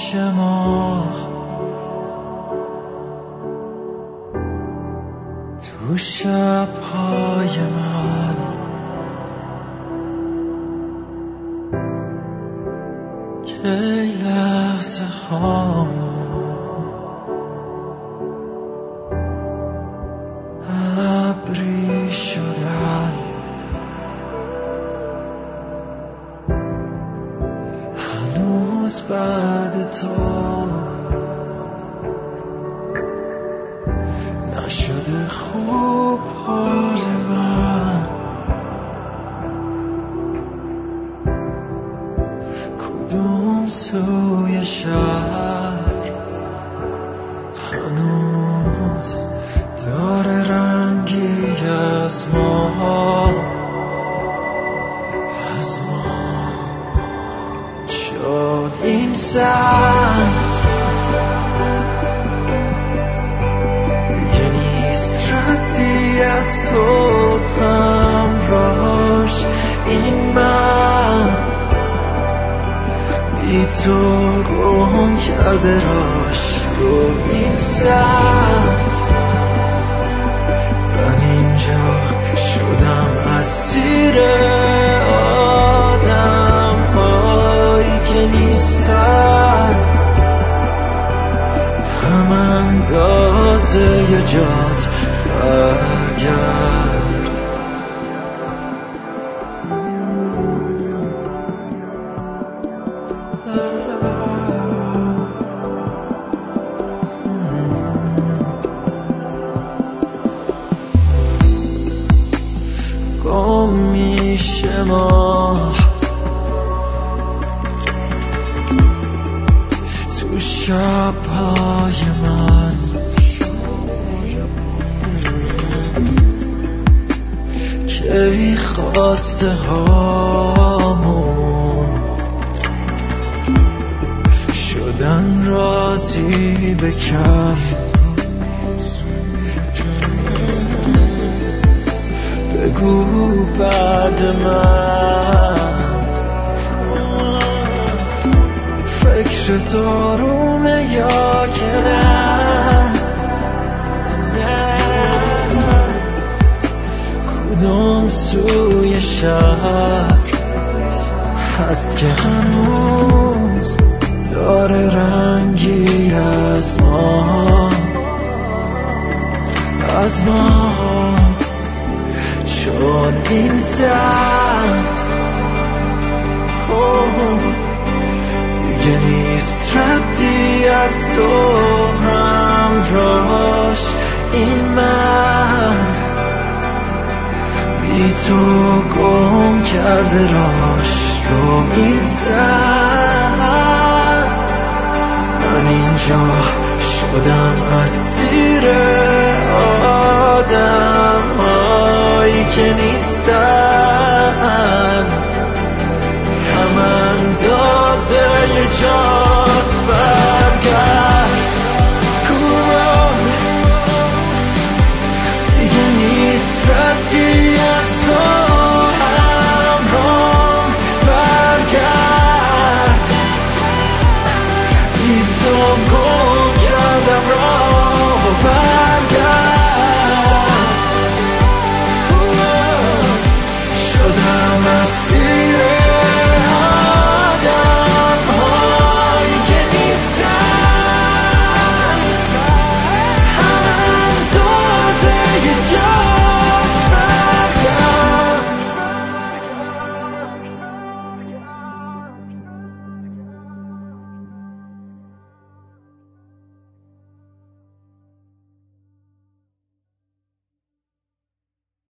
میشه ما تو شب‌های من که لحظه ها ابری شدن هنوز بعد تو نشده خوب حال من کدوم سوی شهر هنوز داره رنگی از ما شد این سمت دیگه نیست ردی از تو همراهش این من بی تو گم کرده راش رو این سمت من اینجا شدم اسیر آدم هایی که نیستن هم اندازه جات برگرد گم میشه ما تو شب‌های من که خواسته هامون شدن راضی به کم بگو بعد من فکر دارومه یا که نه کدوم سوی شهر هست که هنوز داره رنگی از ما چون این سمت دیگه نیست ردی از تو همراهش این من بی تو گم کرده راش رو این سمت من اینجا شدم اسیر آدم هایی که نیست